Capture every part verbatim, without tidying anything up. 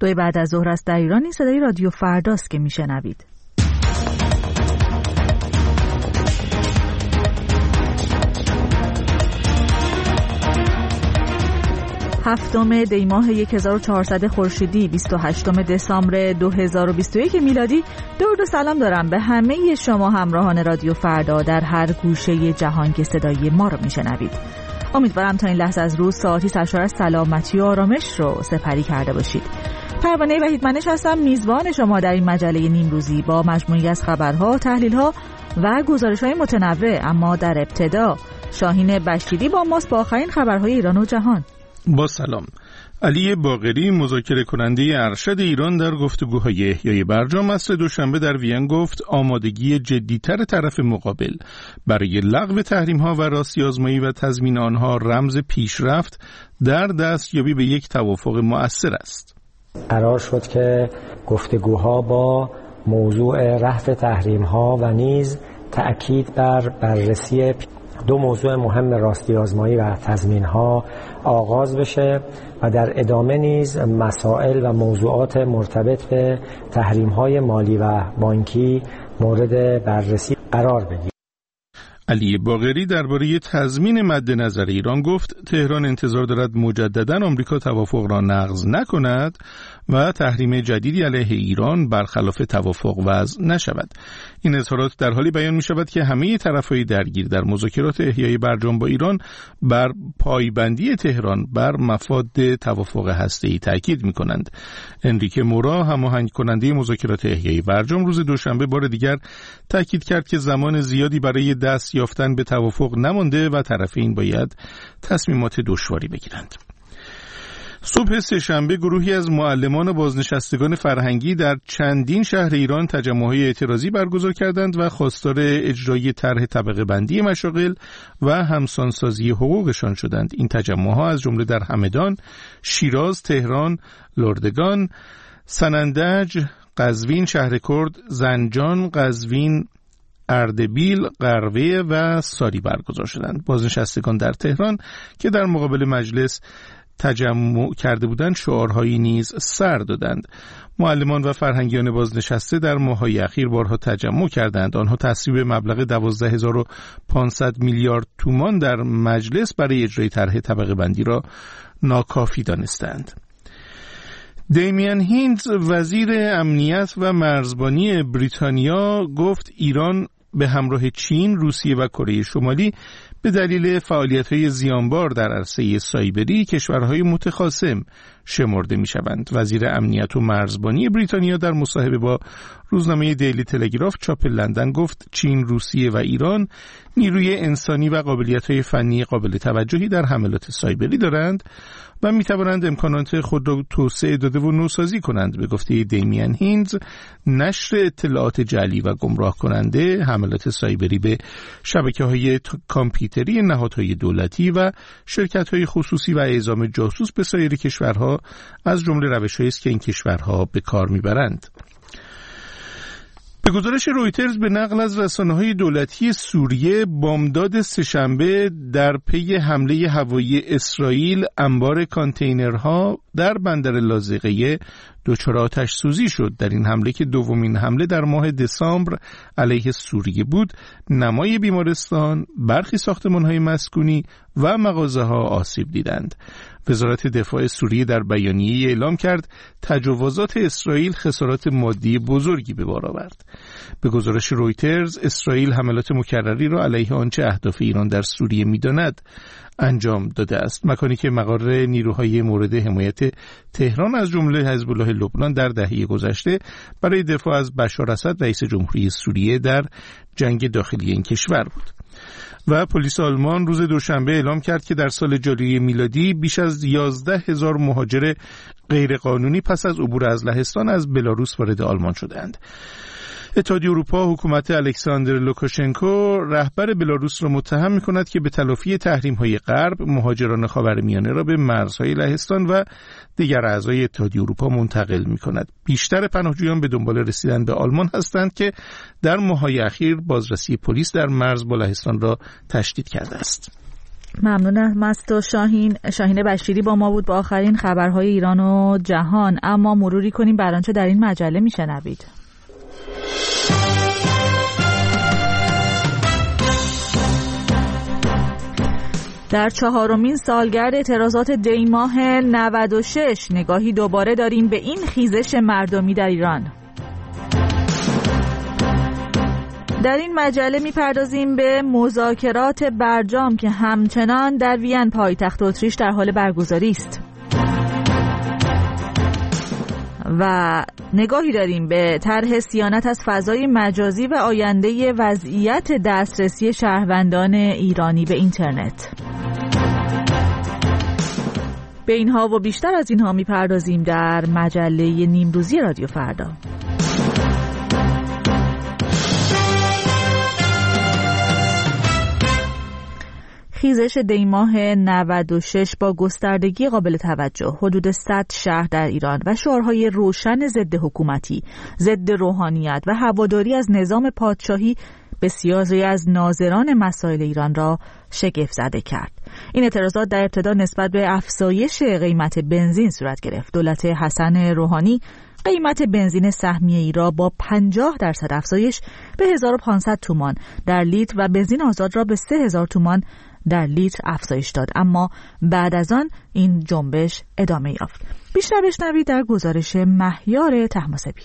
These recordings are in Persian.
دوی بعد از ظهر است در ایران. این صدای رادیو فرداست که میشنوید. هفتم دی ماه هزار و چهارصد خورشیدی، بیست و هشتم دسامبر دو هزار و بیست و یک میلادی. درود و سلام دارم به همه شما همراهان رادیو فردا در هر گوشه جهان که صدای ما رو میشنوید. امیدوارم تا این لحظه از روز ساعتی سرشار از سلامتی و آرامش رو سپری کرده باشید. پروانه وحیدمنش هستم، میزبان شما در این مجله نیمروزی با مجموعی از خبرها، تحلیل‌ها و گزارش‌های متنوع. اما در ابتدا شاهین بشیری با ماست با آخرین خبرهای ایران و جهان. با سلام. علی باقری، مذاکره کننده ارشد ایران در گفتگوهای احیای برجام، عصر دوشنبه در وین گفت آمادگی جدی‌تر طرف مقابل برای لغو تحریم‌ها و راستی‌آزمایی و تضمین آنها رمز پیشرفت در دستیابی به یک توافق مؤثر است. قرار شد که گفتگوها با موضوع رفع تحریم‌ها و نیز تأکید بر بررسی دو موضوع مهم راستی‌آزمایی و تضمین‌ها آغاز بشه و در ادامه نیز مسائل و موضوعات مرتبط به تحریم‌های مالی و بانکی مورد بررسی قرار بگیرد. علی باقری درباره تضمین مد نظر ایران گفت تهران انتظار دارد مجدداً آمریکا توافق را نقض نکند و تحریم جدیدی علیه ایران برخلاف توافق وضع نشود. این اظهارات در حالی بیان می شود که همه طرفهای درگیر در مذاکرات احیای برجام با ایران بر پایبندی تهران بر مفاد توافق هسته‌ای تاکید می کنند. انریکه مورا، هماهنگ کننده مذاکرات احیای برجام، روز دوشنبه بار دیگر تاکید کرد که زمان زیادی برای دست یافتن به توافق نمانده و طرفین باید تصمیمات دشواری بگیرند. صبح سه‌شنبه گروهی از معلمان و بازنشستگان فرهنگی در چندین شهر ایران تجمع‌های اعتراضی برگزار کردند و خواستار اجرای طرح طبقه بندی مشاغل و همسانسازی حقوقشان شدند. این تجمع‌ها از جمله در همدان، شیراز، تهران، لردگان، سنندج، قزوین، شهرکرد، زنجان، قزوین، اردبیل، قروه و ساری برگزار شدند. بازنشستگان در تهران که در مقابل مجلس تجمع کرده بودند شعارهایی نیز سر دادند. معلمان و فرهنگیان بازنشسته در ماه‌های اخیر بارها تجمع کردند. آنها تصویب مبلغ دوازده هزار و پانصد میلیارد تومان در مجلس برای اجرای طرح طبقه بندی را ناکافی دانستند. دیمیان هیندز، وزیر امنیت و مرزبانی بریتانیا، گفت ایران به همراه چین، روسیه و کره شمالی به دلیل فعالیت‌های زیانبار در عرصه سایبری کشورهای متخاصم شمرده می‌شوند. وزیر امنیت و مرزبانی بریتانیا در مصاحبه با روزنامه دیلی تلگراف چاپ لندن گفت چین، روسیه و ایران نیروی انسانی و قابلیت‌های فنی قابل توجهی در حملات سایبری دارند و می‌توانند امکانات خود را توسعه داده و نوسازی کنند. به گفته دیمیان هیندز، نشر اطلاعات جعلی و گمراه کننده، حملات سایبری به شبکه‌های کامپیوتری نهادهای دولتی و شرکت‌های خصوصی و اعزام جاسوس به سایر کشورها از جمله روش‌هایی است که این کشورها به کار می‌برند. به گزارش رویترز به نقل از رسانه‌های دولتی سوریه، بامداد سه‌شنبه در پی حمله هوایی اسرائیل انبار کانتینرها در بندر لاذقیه دچار آتش سوزی شد. در این حمله که دومین حمله در ماه دسامبر علیه سوریه بود، نمای بیمارستان، برخی ساختمان‌های مسکونی و مغازه‌ها آسیب دیدند. وزارت دفاع سوریه در بیانیه‌ای اعلام کرد تجاوزات اسرائیل خسارات مادی بزرگی به بار آورد. به گزارش رویترز، اسرائیل حملات مکرری را علیه آنچه اهداف ایران در سوریه می‌داند انجام داده است. مکانی که مقر نیروهای مورد حمایت تهران از جمله حزب الله لبنان در دهه گذشته برای دفاع از بشار اسد رئیس جمهوری سوریه در جنگ داخلی این کشور بود. و پلیس آلمان روز دوشنبه اعلام کرد که در سال جاری میلادی بیش از یازده هزار مهاجر غیرقانونی پس از عبور از لهستان از بلاروس وارد آلمان شدند. اتحادیه اروپا حکومت الکساندر لوکاشنکو رهبر بلاروس را متهم می‌کند که به تلافی تحریم‌های غرب مهاجران خاورمیانه را به مرزهای لهستان و دیگر اعضای اتحادیه اروپا منتقل می‌کند. بیشتر پناهجویان به دنبال رسیدن به آلمان هستند که در ماه‌های اخیر بازرسی پلیس در مرز با لهستان را تشدید کرده است. ممنونم از تو شاهین. شاهین بشیری با ما بود با آخرین خبرهای ایران و جهان. اما مروری کنیم بر آنچه در این مجله میشنوید. در چهارمین سالگرد اعتراضات دی ماه نود و شش نگاهی دوباره داریم به این خیزش مردمی در ایران. در این مجله میپردازیم به مذاکرات برجام که همچنان در وین پایتخت اتریش در حال برگزاری است. و نگاهی داریم به طرح صیانت از فضای مجازی و آینده وضعیت دسترسی شهروندان ایرانی به اینترنت. به اینها و بیشتر از اینها میپردازیم در مجله نیمروزی رادیو فردا. خیزش دی ماه نود و شش با گستردگی قابل توجه، حدود صد شهر در ایران و شعارهای روشن ضد حکومتی، ضد روحانیت و هواداری از نظام پادشاهی بسیاری از ناظران مسائل ایران را شگفت زده کرد. این اعتراضات در ابتدا نسبت به افزایش قیمت بنزین صورت گرفت. دولت حسن روحانی قیمت بنزین سهمیه ای را با پنجاه درصد افزایش به هزار و پانصد تومان در لیتر و بنزین آزاد را به سه هزار تومان در لیتر افزایش داد، اما بعد از آن این جنبش ادامه یافت. بیشتر بشنوید در گزارش مهیار طهماسبی.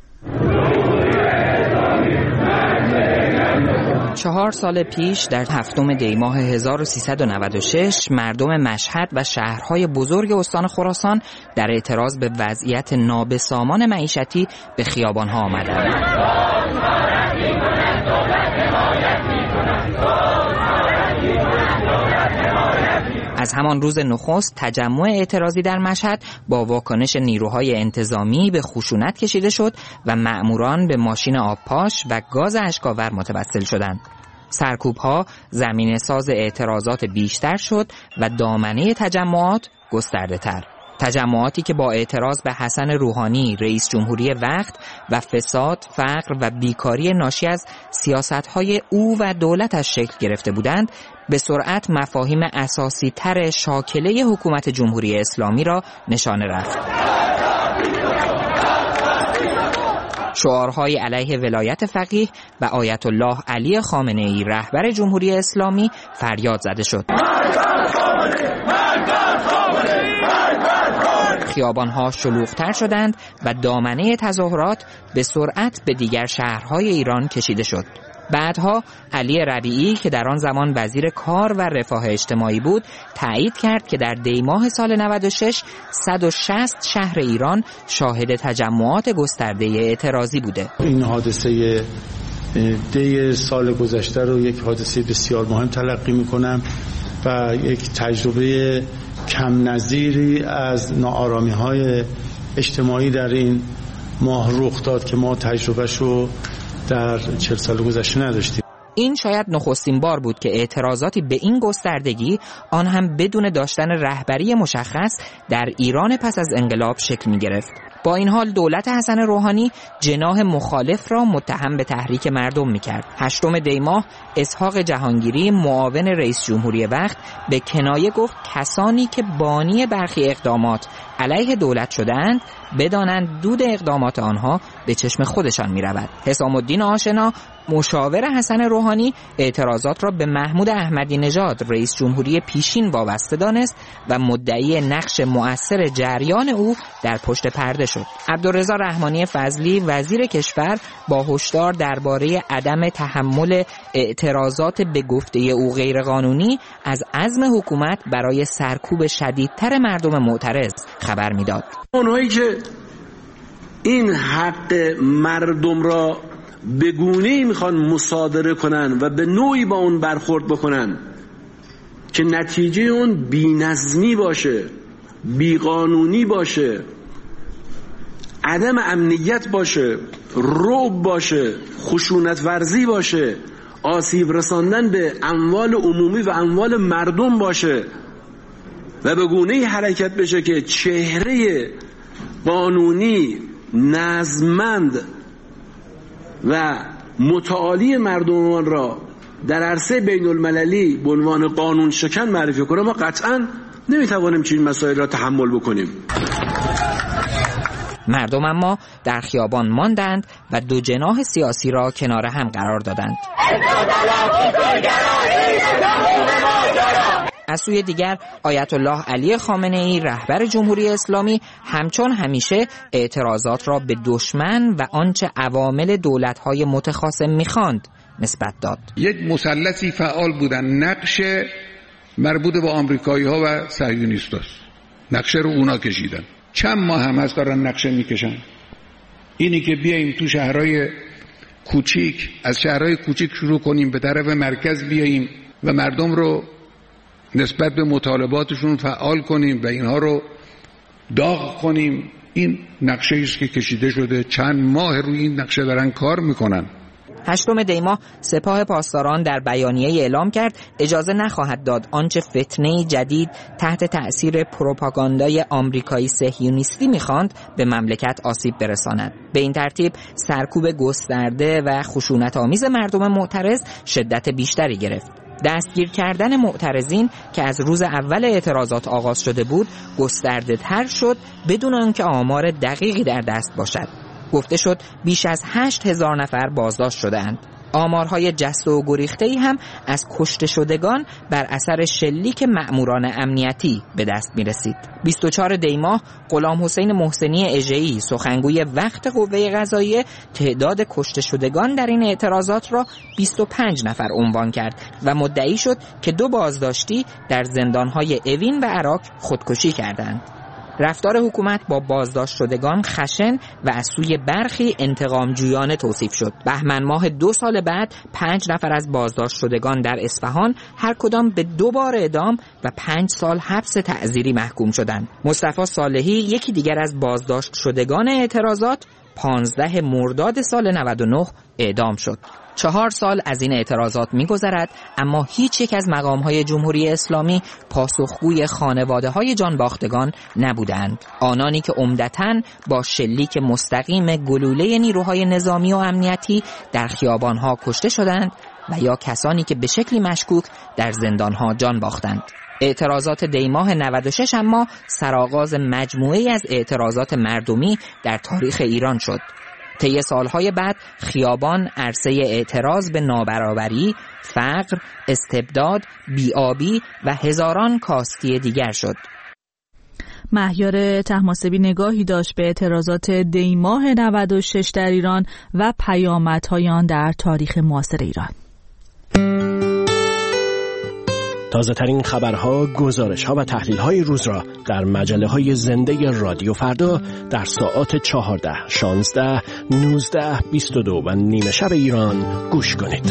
چهار سال پیش در هفتم دی ماه هزار و سیصد و نود و شش مردم مشهد و شهرهای بزرگ استان خراسان در اعتراض به وضعیت نابسامان معیشتی به خیابانها آمدند. از همان روز نخست تجمع اعتراضی در مشهد با واکنش نیروهای انتظامی به خشونت کشیده شد و مأموران به ماشین آبپاش و گاز اشک‌آور متوسل شدند. سرکوب‌ها زمینه ساز اعتراضات بیشتر شد و دامنه تجمعات گسترده تر. تجمعاتی که با اعتراض به حسن روحانی رئیس جمهوری وقت و فساد، فقر و بیکاری ناشی از سیاست‌های او و دولتش شکل گرفته بودند، به سرعت مفاهیم اساسی تر شاکله حکومت جمهوری اسلامی را نشانه رفت. شعارهای علیه ولایت فقیه و آیت الله علی خامنه‌ای رهبر جمهوری اسلامی فریاد زده شد. خیابان‌ها شلوغ‌تر شدند و دامنه تظاهرات به سرعت به دیگر شهرهای ایران کشیده شد. بعدها علی ربیعی که در آن زمان وزیر کار و رفاه اجتماعی بود تایید کرد که در دی ماه سال نود و شش صد و شصت شهر ایران شاهد تجمعات گسترده اعتراضی بوده. این حادثه دی سال گذشته رو یک حادثه بسیار مهم تلقی می‌کنم و یک تجربه کم نظیری از ناآرامی‌های اجتماعی در این ماه رخ داد که ما تجربهشو در چهل سال گذشته نداشتیم. این شاید نخستین بار بود که اعتراضاتی به این گستردگی، آن هم بدون داشتن رهبری مشخص، در ایران پس از انقلاب شکل می گرفت. با این حال دولت حسن روحانی جناح مخالف را متهم به تحریک مردم می کرد. هشتم دی ماه اسحاق جهانگیری معاون رئیس جمهوری وقت به کنایه گفت کسانی که بانی برخی اقدامات علیه دولت شدند بدانند دود اقدامات آنها به چشم خودشان می رود. حسام الدین آشنا مشاور حسن روحانی اعتراضات را به محمود احمدی نژاد رئیس جمهوری پیشین وابسته دانست و مدعی نقش مؤثر جریان او در پشت پرده شد. عبدالرضا رحمانی فضلی وزیر کشور با هشدار درباره عدم تحمل اعتراضات به گفته او غیرقانونی از عزم حکومت برای سرکوب شدیدتر مردم معترض خبر میداد. اونهایی که این حق مردم را به گونه‌ای میخوان مصادره کنن و به نوعی با اون برخورد بکنن که نتیجه اون بی‌نظمی باشه، بیقانونی باشه، عدم امنیت باشه، رعب باشه، خشونت ورزی باشه، آسیب رساندن به اموال عمومی و اموال مردم باشه و به گونه‌ای حرکت بشه که چهره قانونی، نظممند و متعالی مردمان را در عرصه بین المللی به عنوان قانون شکن معرفی کنه، ما قطعاً نمیتوانیم چنین مسائل را تحمل بکنیم. مردم اما در خیابان ماندند و دو جناح سیاسی را کنار هم قرار دادند. از سوی دیگر آیت الله علی خامنه ای رهبر جمهوری اسلامی همچون همیشه اعتراضات را به دشمن و آنچه عوامل دولت‌های متخاصم می‌خواند نسبت داد. یک مثلثی فعال بودن، نقش مربوط به آمریکایی‌ها و صهیونیست‌هاست. نقشه رو اونا کشیدن. چند ماه هم از دارن نقشه میکشن. اینی که بیاییم تو شهرهای کوچیک، از شهرهای کوچیک شروع کنیم به طرف مرکز بیاییم و مردم رو نسبت به مطالباتشون فعال کنیم و اینها رو داغ کنیم، این نقشه ایست که کشیده شده. چند ماه روی این نقشه دارن کار میکنن. هشتم دی ماه سپاه پاسداران در بیانیه اعلام کرد اجازه نخواهد داد آنچه فتنه جدید تحت تأثیر پروپاگاندای آمریکایی صهیونیستی می‌خواند به مملکت آسیب برساند. به این ترتیب سرکوب گسترده و خشونت‌آمیز مردم معترض شدت بیشتری گرفت. دستگیر کردن معترضین که از روز اول اعتراضات آغاز شده بود گسترده تر شد بدون آنکه آمار دقیقی در دست باشد. گفته شد بیش از هشت هزار نفر بازداشت شده‌اند. آمارهای جسته و گریخته‌ای هم از کشته شدگان بر اثر شلیک مأموران امنیتی به دست می‌رسید. بیست و چهارم دی ماه غلام حسین محسنی اژه‌ای سخنگوی وقت قوه قضاییه تعداد کشته شدگان در این اعتراضات را بیست و پنج نفر عنوان کرد و مدعی شد که دو بازداشتی در زندان‌های اوین و عراق خودکشی کردند. رفتار حکومت با بازداشت شدگان خشن و از سوی برخی انتقام جویانه توصیف شد. بهمن ماه دو سال بعد پنج نفر از بازداشت شدگان در اصفهان هر کدام به دو بار اعدام و پنج سال حبس تعزیری محکوم شدند. مصطفی صالحی یکی دیگر از بازداشت شدگان اعتراضات پانزده مرداد سال نود و نه اعدام شد. چهار سال از این اعتراضات می‌گذرد اما هیچ یک از مقام‌های جمهوری اسلامی پاسخگوی خانواده‌های جانباختگان نبودند. آنانی که عمدتاً با شلیک مستقیم گلوله نیروهای نظامی و امنیتی در خیابان‌ها کشته شدند و یا کسانی که به شکلی مشکوک در زندان‌ها جان باختند. اعتراضات دی ماه نود و شش اما سرآغاز مجموعه‌ای از اعتراضات مردمی در تاریخ ایران شد. طی سالهای بعد خیابان عرصه اعتراض به نابرابری، فقر، استبداد، بی‌آبی و هزاران کاستی دیگر شد. مهیار طهماسبی نگاهی داشت به اعتراضات دی ماه نود و شش در ایران و پیامدهای آن در تاریخ معاصر ایران. تازه ترین خبرها، گزارش‌ها و تحلیل‌های روز را در مجله‌های زنده رادیو فردا در ساعات چهارده، شانزده، نوزده، بیست و دو و نیمه شب ایران گوش کنید.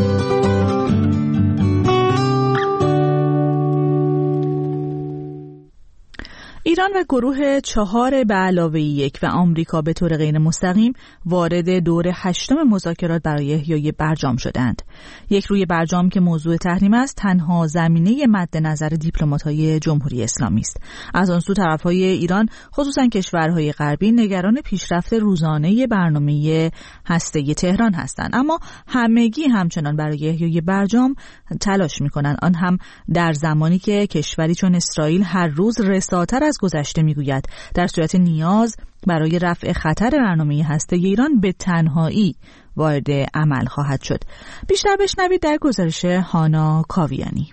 ایران و گروه چهار به علاوه یک و آمریکا به طور غیر مستقیم وارد دور هشتم مذاکرات برای احیای برجام شدند. یک روی برجام که موضوع تحریم است تنها زمینه مد نظر دیپلمات‌های جمهوری اسلامی است. از آن سو طرف‌های ایران خصوصا کشورهای غربی نگران پیشرفت روزانه برنامه هسته‌ای تهران هستند، اما همگی همچنان برای احیای برجام تلاش می‌کنند، آن هم در زمانی که کشوری چون اسرائیل هر روز رساتر از گذشته میگوید در صورت نیاز برای رفع خطر برنامه هسته‌ای ایران به تنهایی وارد عمل خواهد شد. بیشتر بشنوید در گزارش هانا کاویانی.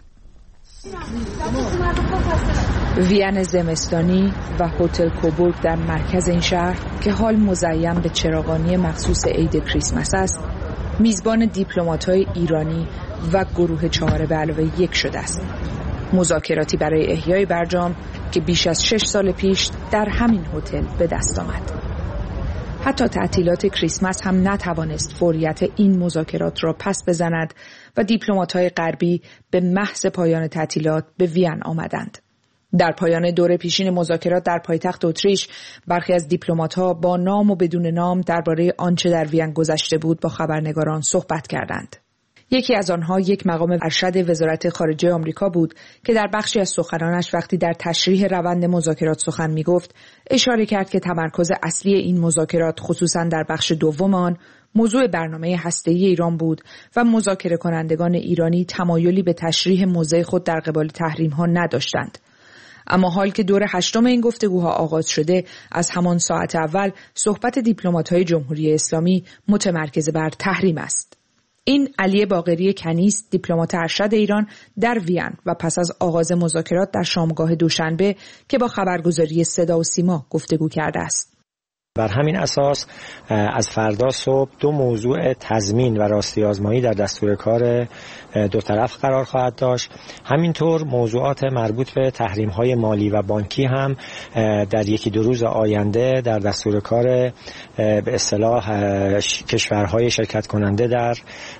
وین زمستانی و هتل کوبورگ در مرکز این شهر که حال مزین به چراغانی مخصوص عید کریسمس است، میزبان دیپلمات‌های ایرانی و گروه چهار به علاوه یک شده است. مذاکراتی برای احیای برجام که بیش از شش سال پیش در همین هتل به دست آمد. حتی تعطیلات کریسمس هم نتوانست فوریت این مذاکرات را پس بزند و دیپلمات‌های غربی به محض پایان تعطیلات به وین آمدند. در پایان دوره پیشین مذاکرات در پایتخت اتریش، برخی از دیپلمات‌ها با نام و بدون نام درباره آنچه در وین گذشته بود با خبرنگاران صحبت کردند. یکی از آنها یک مقام ارشد وزارت خارجه آمریکا بود که در بخشی از سخنانش وقتی در تشریح روند مذاکرات سخن می‌گفت، اشاره کرد که تمرکز اصلی این مذاکرات خصوصاً در بخش دوم آن موضوع برنامه هسته‌ای ایران بود و مذاکره کنندگان ایرانی تمایلی به تشریح موضع خود در قبال تحریم‌ها نداشتند. اما حال که دور هشتم این گفتگوها آغاز شده، از همان ساعت اول صحبت دیپلمات‌های جمهوری اسلامی متمرکز بر تحریم است. این علی باقری کنیست، دیپلمات ارشد ایران در وین و پس از آغاز مذاکرات در شامگاه دوشنبه که با خبرگزاری صدا و سیما گفتگو کرده است. بر همین اساس از فردا صبح دو موضوع تضمین و راستی آزمایی در دستور کار دو طرف قرار خواهد داشت. همینطور موضوعات مربوط به تحریم‌های مالی و بانکی هم در یکی دو روز آینده در دستور کار به اصطلاح کشورهای شرکت کننده در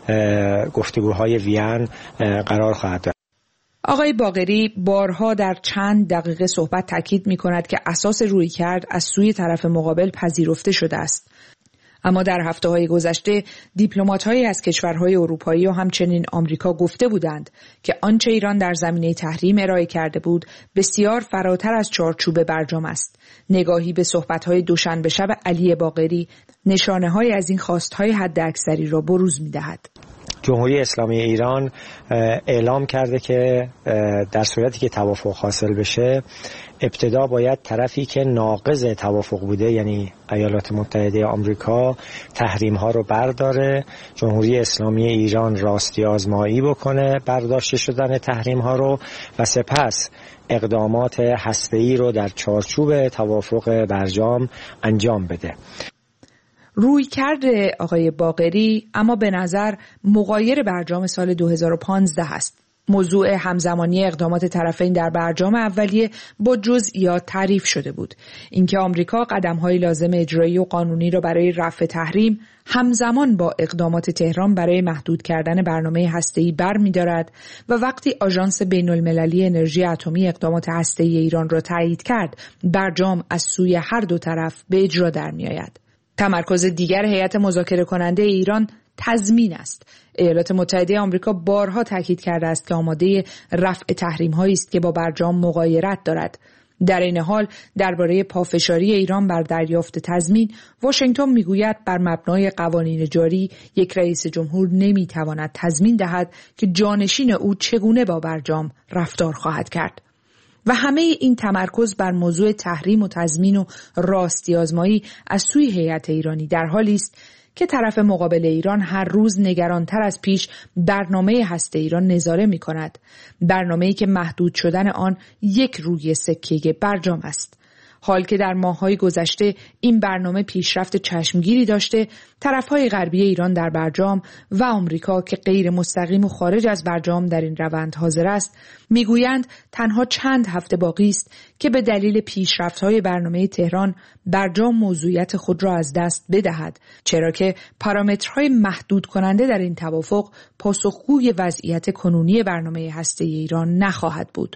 گفتگوهای وین قرار خواهد داشت. آقای باقری بارها در چند دقیقه صحبت تاکید می کند که اساس رویکرد از سوی طرف مقابل پذیرفته شده است. اما در هفته‌های گذشته دیپلمات‌هایی از کشورهای اروپایی و همچنین آمریکا گفته بودند که آنچه ایران در زمینه تحریم ارائه کرده بود بسیار فراتر از چارچوب برجام است. نگاهی به صحبت‌های دوشنبه شب علی باقری نشانه‌های از این خواست‌های حداکثری را بروز می‌دهد. جمهوری اسلامی ایران اعلام کرده که در صورتی که توافق حاصل بشه ابتدا باید طرفی که ناقض توافق بوده یعنی ایالات متحده آمریکا تحریم ها رو برداره، جمهوری اسلامی ایران راستی آزمایی بکنه برداشته شدن تحریم ها رو و سپس اقدامات هسته‌ای رو در چارچوب توافق برجام انجام بده. روی کرده آقای باقری اما به نظر مغایر برجام سال دو هزار و پانزده است. موضوع همزمانی اقدامات طرفین در برجام اولیه با جزئیات تعریف شده بود. اینکه آمریکا قدم‌های لازم اجرایی و قانونی را برای رفع تحریم همزمان با اقدامات تهران برای محدود کردن برنامه هسته‌ای برمی‌دارد و وقتی آژانس بین‌المللی انرژی اتمی اقدامات هسته‌ای ایران را تایید کرد، برجام از سوی هر دو طرف به اجرا درمی‌آید. تمرکز دیگر هیئت مذاکره کننده ایران تضمین است. ایالات متحده آمریکا بارها تاکید کرده است که آماده رفع تحریم‌هایی است که با برجام مغایرت دارد. در این حال درباره پافشاری ایران بر دریافت تضمین، واشنگتن میگوید بر مبنای قوانین جاری یک رئیس جمهور نمیتواند تضمین دهد که جانشین او چگونه با برجام رفتار خواهد کرد. و همه این تمرکز بر موضوع تحریم و تضمین و راستی آزمایی از سوی هیئت ایرانی در حالی است که طرف مقابل ایران هر روز نگرانتر از پیش برنامه هسته ایران نظاره می کند. برنامه‌ای که محدود شدن آن یک روی سکه برجام است. حال که در ماه‌های گذشته این برنامه پیشرفت چشمگیری داشته، طرف‌های غربی ایران در برجام و آمریکا که غیر مستقیم و خارج از برجام در این روند حاضر است، میگویند تنها چند هفته باقی است که به دلیل پیشرفت‌های برنامه تهران برجام موضوعیت خود را از دست بدهد، چرا که پارامترهای محدود کننده در این توافق پاسخگوی وضعیت کنونی برنامه هسته‌ای ایران نخواهد بود.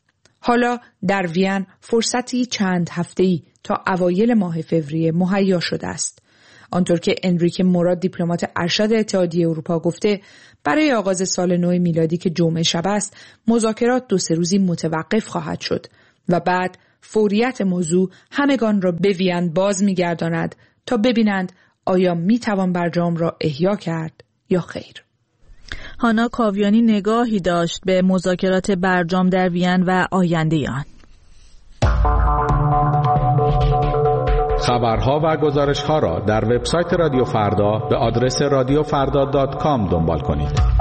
حالا در وین فرصتی چند هفته‌ای تا اوایل ماه فوریه مهیا شده است. آنطور که انریکه موراد دیپلمات ارشد اتحادیه اروپا گفته، برای آغاز سال نو میلادی که جمعه شب است، مذاکرات دو سه روزی متوقف خواهد شد و بعد فوریت موضوع همگان را به وین باز می‌گرداند تا ببینند آیا می‌توان برجام را احیا کرد یا خیر. هانا کاویانی نگاهی داشت به مذاکرات برجام در وین و آینده آن. خبرها و گزارش‌ها را در وبسایت رادیو فردا به آدرس رادیو فردا دات کام دنبال کنید.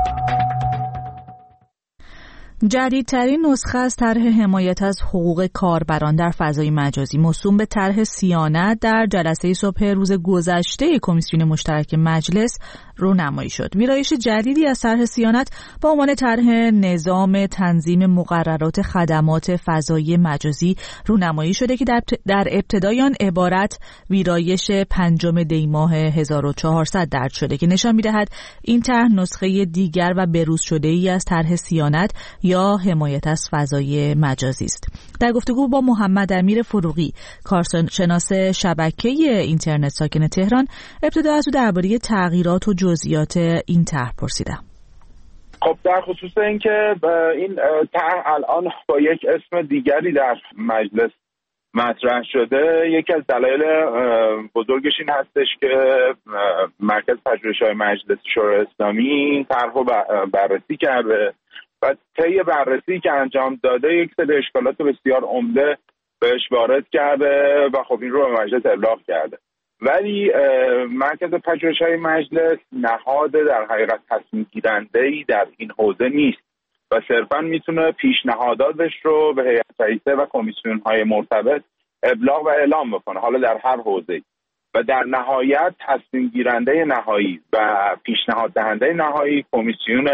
جدیدترین نسخه از طرح حمایت از حقوق کاربران در فضای مجازی موسوم به طرح صیانت در جلسه صبح روز گذشته کمیسیون مشترک مجلس رونمایی شد. ویرایش جدیدی از طرح صیانت با عنوان طرح نظام تنظیم مقررات خدمات فضای مجازی رونمایی شده که در در ابتدای آن عبارت ویرایش پنجم دی ماه هزار و چهارصد درج شده که نشان می‌دهد این طرح نسخه دیگر و بروز شده‌ای از طرح صیانت یا حمایت از فضای مجازی است. در گفتگو با محمد امیر فروغی، کارشناس شبکه اینترنت ساکن تهران، ابتدا از او درباره تغییرات و جزئیات این طرح پرسیدم. خب در خصوص اینکه این طرح الان با یک اسم دیگری در مجلس مطرح شده، یکی از دلایل بزرگش این هستش که مرکز پژوهش‌های مجلس شورای اسلامی این طرح رو بررسی کرده و طی بررسی که انجام داده یک سری اشکالات بسیار عمده بهش وارد کرده و خب این رو به مجلس ابلاغ کرده. ولی مرکز پژوهش‌های مجلس نهاد در حقیقت تصمیم گیرنده‌ای در این حوزه نیست و صرفاً میتونه پیشنهاداتش رو به هیئت رئیسه و کمیسیون‌های مرتبط ابلاغ و اعلام بکنه، حالا در هر حوزه‌ای، و در نهایت تصمیم گیرنده نهایی و پیشنهاد دهنده نهایی کمیسیون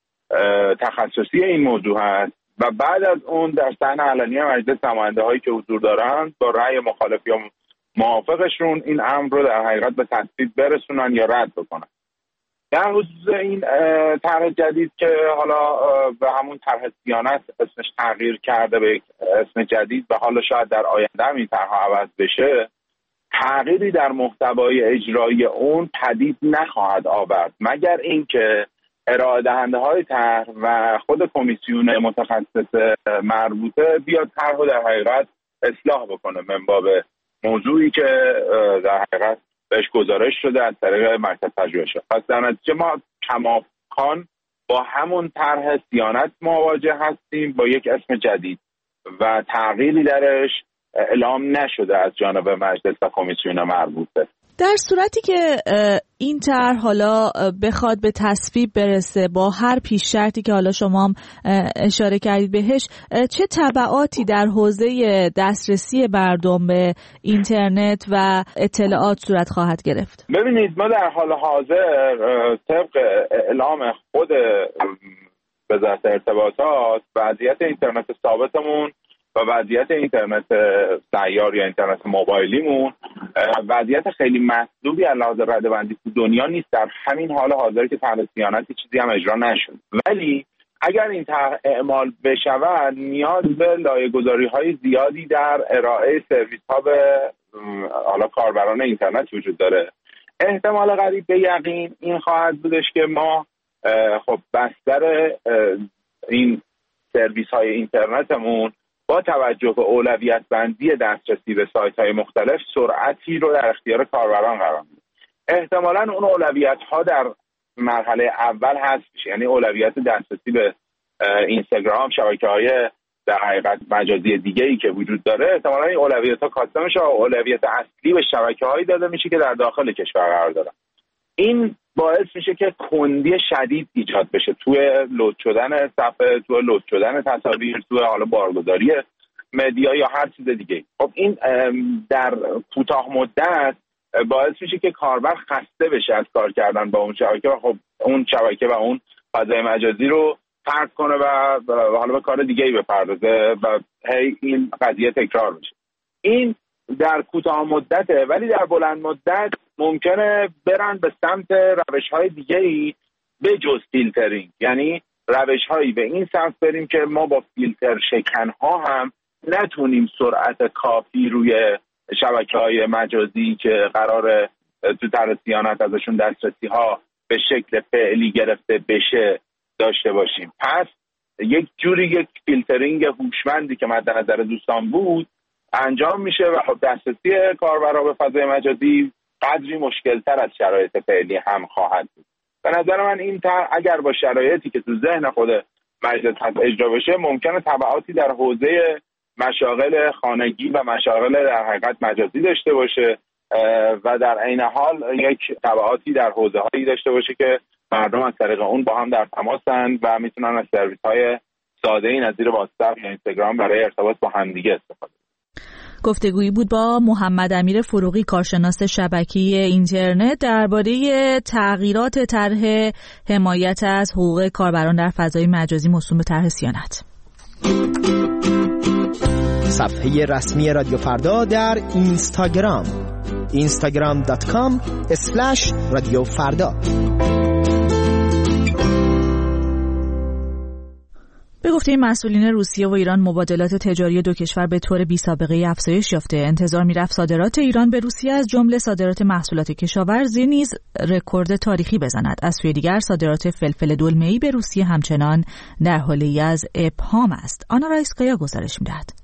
تخصصی این موضوع هست و بعد از اون در صحن علنی مجلس نماینده هایی که حضور دارند با رأی مخالف یا موافقشون این امر رو در حقیقت به تصویب برسونن یا رد بکنن. در خصوص این طرح جدید که حالا به همون طرح صیانت اسمش تغییر کرده به یک اسم جدید و حالا شاید در آینده هم این طرح عوض بشه، تغییری در محتوای اجرایی اون پدید نخواهد آورد مگر اینکه ارائه دهنده های طرح و خود کمیسیون متخصص مربوطه بیاد طرح رو در حقیقت اصلاح بکنه من باب موضوعی که در حقیقت بهش گزارش شده از طریق مرکز پژوهش‌ها. پس در نتیجه ما کماکان با همون طرح صیانت مواجه هستیم با یک اسم جدید و تغییری درش اعلام نشده از جانب مجلس و کمیسیون مربوطه. در صورتی که این طرح حالا بخواد به تصویب برسه با هر پیش شرطی که حالا شما هم اشاره کردید بهش، چه تبعاتی در حوزه دسترسی مردم به اینترنت و اطلاعات صورت خواهد گرفت؟ ببینید ما در حال حاضر طبق اعلام خود وزارت ارتباطات وضعیت اینترنت ثابتمون و وضعیت اینترنت سیار یا اینترنت موبایلیمون وضعیت خیلی مطلوبی از لحاظ رده‌بندی تو دنیا نیست. در همین حال حاضر که طرح صیانتی چیزی هم اجرا نشد، ولی اگر این طرح اعمال بشود نیاز به لایه‌گذاری‌های زیادی در ارائه سرویس‌ها به حالا کاربران اینترنت وجود داره. احتمال قریب به یقین این خواهد بودش که ما خب بستر این سرویس‌های اینترنتمون با توجه به اولویت بندی دسترسی به سایت‌های مختلف سرعتی رو در اختیار کاربران قرار میده. احتمالاً اون اولویت‌ها در مرحله اول هست، یعنی اولویت دسترسی به اینستاگرام، شبکه‌های در حقیقت مجازی دیگه‌ای که وجود داره، احتمالاً این اولویت‌ها کاسته میشه و اولویت اصلی به شبکه‌هایی داده میشه که در داخل کشور قرار دارن. این باعث میشه که کندی شدید ایجاد بشه توی لود شدن صفحه، توی لود شدن تصاویر، توی حالا بارگذاری مدیا یا هر چیز دیگه. خب این در کوتاه مدت باعث میشه که کاربر خسته بشه از کار کردن با اون شبکه و خب اون شبکه و اون فضای مجازی رو ترک کنه و حالا به کار دیگه‌ای بپردازه و هی این قضیه تکرار بشه. این در کوتاه مدته، ولی در بلند مدت ممکنه برن به سمت روش‌های دیگه‌ای به جز فیلترینگ، یعنی روش‌هایی به این سمت بریم که ما با فیلتر شکن‌ها هم نتونیم سرعت کافی روی شبکه‌های مجازی که قرار تو طرح صیانت ازشون دسترسی‌ها به شکل فعلی گرفته بشه داشته باشیم. پس یک جوری یک فیلترینگ هوشمندی که مد نظر دوستان بود انجام میشه و خب دسترسی کاربرا به فضای مجازی قدری مشکل‌تر از شرایط فعلی هم خواهد بود. به نظر من این طرح اگر با شرایطی که تو ذهن خود مجلس هست اجرا بشه ممکنه تبعاتی در حوزه مشاغل خانگی و مشاغل در حقیقت مجازی داشته باشه و در عین حال یک تبعاتی در حوزه‌هایی داشته باشه که مردم از طریق اون با هم در تماسن و میتونن از سرویس‌های ساده‌ای نظیر واتساپ یا اینستاگرام برای ارتباط با همدیگه استفاده کنن. گفتگویی بود با محمد امیر فروغی، کارشناس شبکی اینترنت، درباره تغییرات طرح حمایت از حقوق کاربران در فضای مجازی موسوم به طرح صیانت. صفحه رسمی رادیو فردا در اینستاگرام اینستاگرام دات کام اسلش رادیو فردا. به گفته مسئولین روسیه و ایران مبادلات تجاری دو کشور به طور بی سابقه افزایش یافته. انتظار می‌رفت صادرات ایران به روسیه از جمله صادرات محصولات کشاورزی نیز رکورد تاریخی بزند. از سوی دیگر صادرات فلفل دلمه‌ای به روسیه همچنان در حالی از ابهام است. آنا رایسکایا گزارش می‌دهد.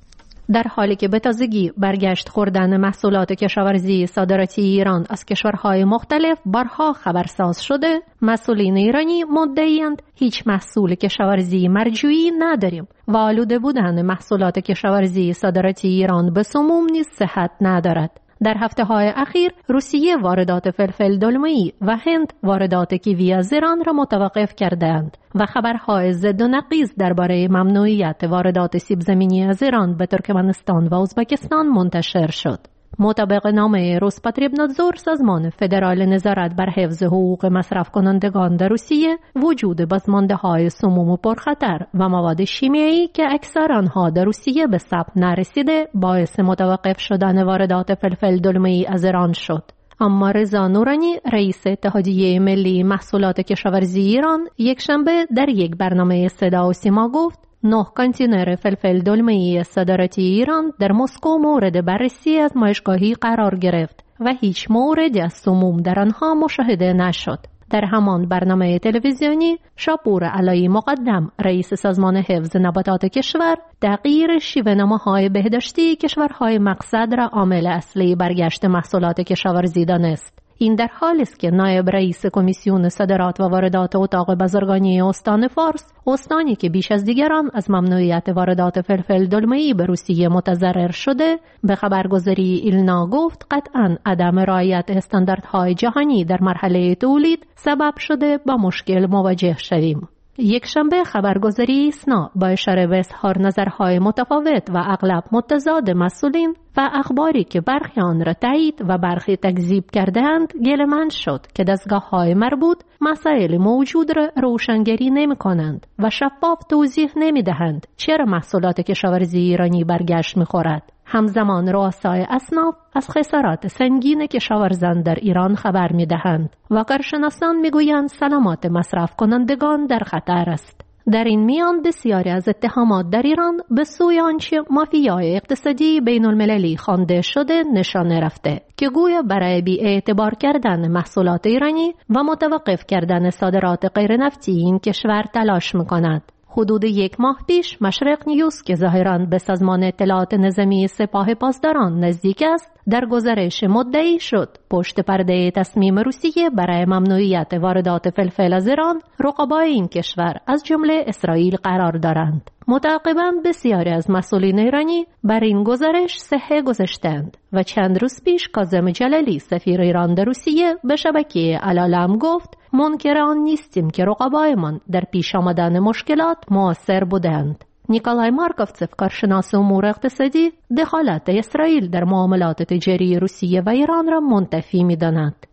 در حالی که به تازگی برگشت خوردن محصولات کشاورزی صادراتی ایران از کشورهای مختلف بارها خبرساز شده، مسئولین ایرانی مدعی‌اند هیچ محصول کشاورزی مرجوعی نداریم و آلوده بودن محصولات کشاورزی صادراتی ایران به سموم نیز صحت ندارد. در هفته‌های اخیر روسیه واردات فلفل دلمه‌ای و هند واردات کیوی از ایران را متوقف کردند و خبرهای ضد و نقیض درباره ممنوعیت واردات سیب زمینی از ایران به ترکمنستان و ازبکستان منتشر شد. مطابق نامه روسپاتریبنادزور، سازمان فدرال نظارت بر حفظ حقوق مصرف کنندگان در روسیه، وجود بازمانده‌های سموم و پرخطر و مواد شیمیایی که اکثر آنها در روسیه به ثبت نرسیده باعث متوقف شدن واردات فلفل دلمه‌ای از ایران شد. اما رضا نورانی، رئیس اتحادیه ملی محصولات کشاورزی ایران، یکشنبه در یک برنامه صدا و سیما گفت نه کانتینر فلفل دلمه‌ای صادراتی ایران در مسکو مورد بررسی آزمایشگاهی قرار گرفت و هیچ موردی از سموم در آنها مشاهده نشد. در همان برنامه تلویزیونی، شاپور علایی مقدم، رئیس سازمان حفظ نباتات کشور، تغییر شیوه نماهای بهداشتی کشورهای مقصد را عامل اصلی برگشت محصولات کشاورزی دانست. این در حالی است که نایب رئیس کمیسیون صادرات و واردات اتاق بازرگانی استان فارس، استانی که بیش از دیگران از ممنوعیت واردات فلفل دلمه‌ای به روسیه متضرر شده، به خبرگزاری ایلنا گفت قطعاً عدم رعایت استانداردهای جهانی در مرحله تولید سبب شده با مشکل مواجه شویم. یک شنبه خبرگزاری اسنا با اشاره به اظهار نظرهای متفاوت و اغلب متضاد مسئولین و اخباری که برخی آن را تایید و برخی تکذیب کرده‌اند گله‌مند شد که دستگاه‌های مربوط مسائل موجود را روشنگری نمی‌کنند و شفاف توضیح نمی‌دهند چرا محصولات کشاورزی ایرانی برگشت می‌خورد. همزمان رؤسای اصناف از خسارات سنگین کشاورزان در ایران خبر می‌دهند و کارشناسان می‌گویند سلامت مصرف کنندگان در خطر است. در این میان بسیاری از اتهامات در ایران به سوی آنچه مافیای اقتصادی بین المللی خوانده شده نشانه رفته که گویا برای بی‌اعتبار کردن محصولات ایرانی و متوقف کردن صادرات غیر نفتی این کشور تلاش می‌کند. حدود یک ماه پیش مشرق نیوز که ظاهراً به سازمان اطلاعات نظامی سپاه پاسداران نزدیک است، در گزارش مدعی شد پشت پرده تصمیم روسیه برای ممنوعیت واردات فلفل از ایران رقبای این کشور از جمله اسرائیل قرار دارند. متعاقباً بسیاری از مسئولین ایرانی بر این گزارش صحه گذاشتند و چند روز پیش کاظم جلالی سفیر ایران در روسیه به شبکه العالم گفت منکر آن نیستیم که رقبایمان در پیش آمدن مشکلات مؤثر بودند. نیکولای مارکوفسف، کارشناس امور اقتصادی، دخالت اسرائیل در معاملات تجاری روسیه و ایران را منتفی می‌داند.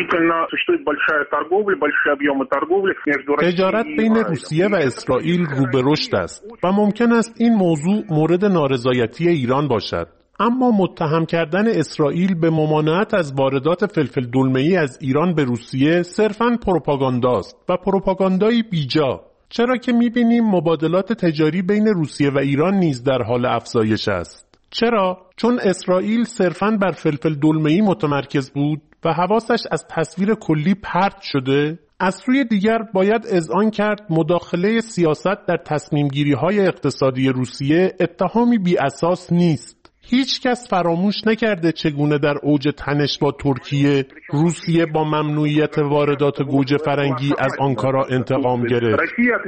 تجارت بین روسیه و اسرائیل رو به رشد است و ممکن است این موضوع مورد نارضایتی ایران باشد. اما متهم کردن اسرائیل به ممانعت از واردات فلفل دلمه‌ای از ایران به روسیه صرفاً پروپاگانداست و پروپاگاندایی بیجا، چرا که می‌بینیم مبادلات تجاری بین روسیه و ایران نیز در حال افزایش است. چرا؟ چون اسرائیل صرفاً بر فلفل دلمه‌ای متمرکز بود و حواسش از تصویر کلی پرت شده. از سوی دیگر باید اذعان کرد مداخله سیاست در تصمیم‌گیری‌های اقتصادی روسیه اتهامی بی اساس نیست. هیچ کس فراموش نکرده چگونه در اوج تنش با ترکیه روسیه با ممنوعیت واردات گوجه فرنگی از آنکارا انتقام گرفت.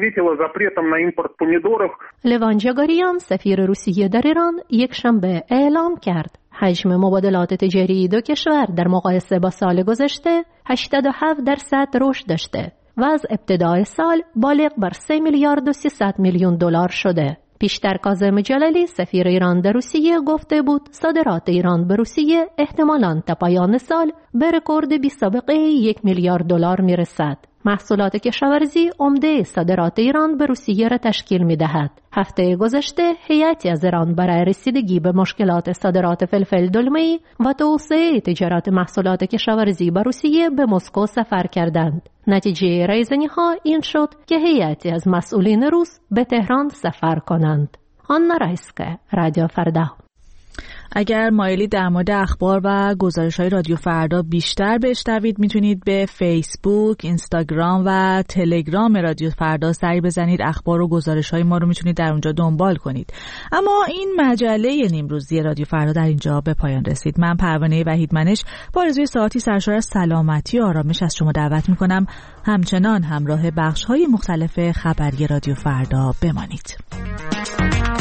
لوان جاگاریان، سفیر روسیه در ایران، یک شنبه اعلام کرد حجم مبادلات تجاری دو کشور در مقایسه با سال گذشته هشتاد و هفت درصد رشد داشته و از ابتدای سال بالغ بر سه میلیارد و سیصد میلیون دلار شده. پیشتر کاظم جلالی، سفیر ایران در روسیه، گفته بود صادرات ایران به روسیه احتمالاً تا پایان سال به رکورد بی سابقه یک میلیارد دلار میرسد. محصولات کشاورزی عمده صادرات ایران به روسیه را تشکیل می‌دهد. هفته گذشته هیئتی از ایران برای رسیدگی به مشکلات صادرات فلفل دلمه‌ای و توسعه تجارت محصولات کشاورزی به روسیه به مسکو سفر کردند. نتیجه رایزنی‌ها این شد که هیئتی از مسئولین روس به تهران سفر کنند. آنا رایسکه، رادیو فردا. اگر مایلی در مورد اخبار و گزارش‌های رادیو فردا بیشتر بشنوید میتونید به فیسبوک، اینستاگرام و تلگرام رادیو فردا سری بزنید. اخبار و گزارش‌های ما رو میتونید در اونجا دنبال کنید. اما این مجله نیمروزی رادیو فردا در اینجا به پایان رسید. من پروانه وحیدمنش با آرزوی ساعتی سرشار از سلامتی و آرامش از شما دعوت میکنم همچنان همراه بخش‌های مختلف خبری رادیو فردا بمانید.